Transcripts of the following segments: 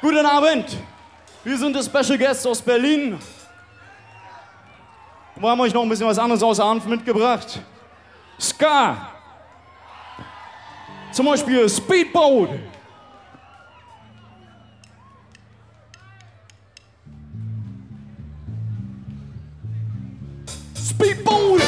Guten Abend, wir sind die Special Guests aus Berlin. Wir haben euch noch ein bisschen was anderes außer Hanf mitgebracht. Ska. Zum Beispiel Speedboat. Speedboat.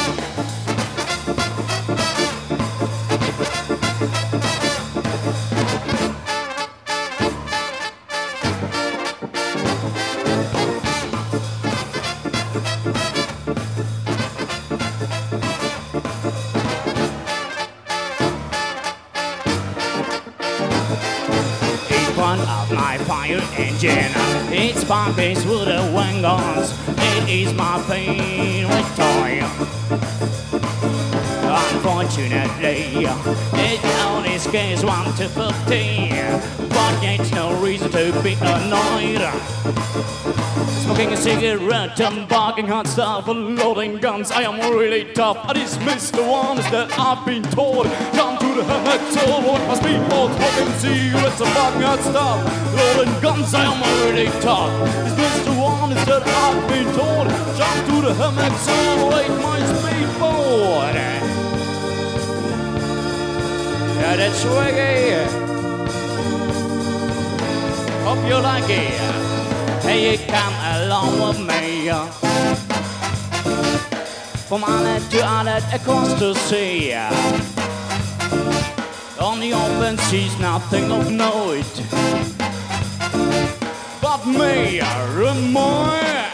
My fire engine, it's pumping through the wagons. It is my favorite toy. Unfortunately, it only scales 1 to 15, but it's no reason to be annoyed. Smoking a cigarette and barking hot stuff, loading guns. I am really tough. I dismiss the ones that I've been told. Come to the hammock, so what must be both smoking cigarettes and barking hot stuff, loading guns. I am really tough. Dismiss the ones that I've been told. Jump to the hammock, so wait my speedboat. Yeah, that's reggae. Hope you like it. Hey, you come along with me. From island to island across the sea. On the open seas, nothing of note but me and my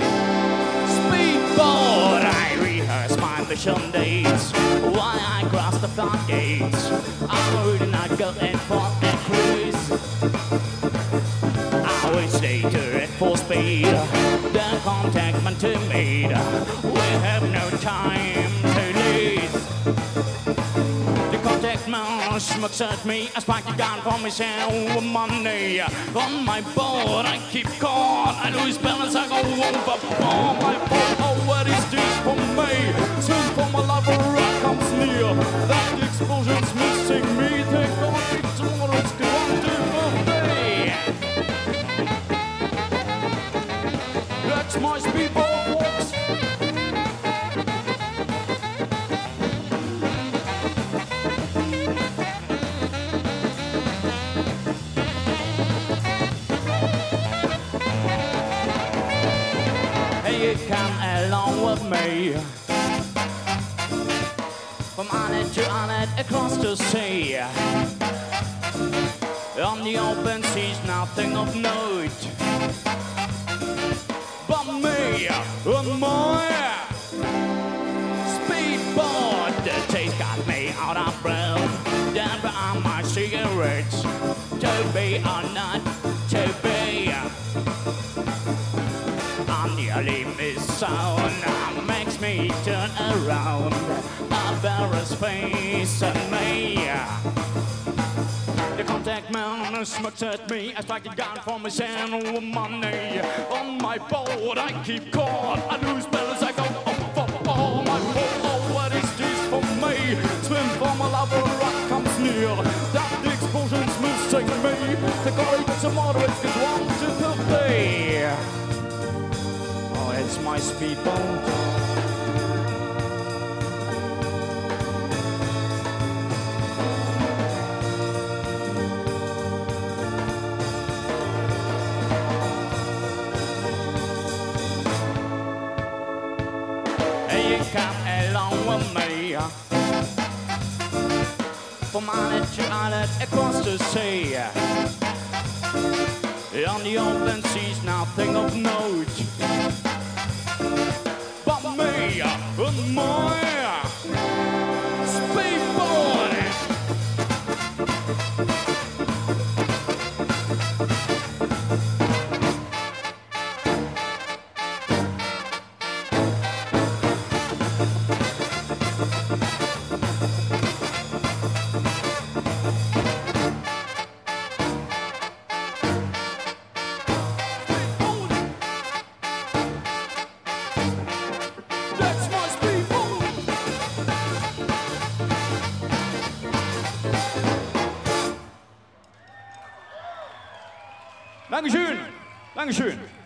speedboat. I rehearse my mission dates while I cross the floodgates. I'm really not going for a cruise. I will stay to at full speed. The contact man to meet. We have no time to lose. The contact man smokes at me. I spike the gun for myself with money. On my board I keep calm. I lose balance, I go over for my boat. Oh, what is this for me? Soon for my love a rock comes near. That the explosion's missing me. Take on me tomorrow, it's going to be. That's my speedboat walks. Hey, you come along with me. From island to island across the sea. On the open seas, nothing of note but me and my speedboat. The taste got me out of breath. Down behind my cigarettes. To be or not to be. On the limit zone makes me turn around. A barrel's face at me. The contact man smokes at me. I strike the gun for my son with money. On my boat I keep caught. I lose balance, I go over for my boat. Oh, what is this for me? Swim for my love, a rock comes near. That the explosion's missing me. Take away the moderates, cause 1 to 50. Oh, it's my speedboat. Come along with me. From island to island across the sea. On the open seas, nothing of note but me and my speedboat. Dankeschön. Dankeschön.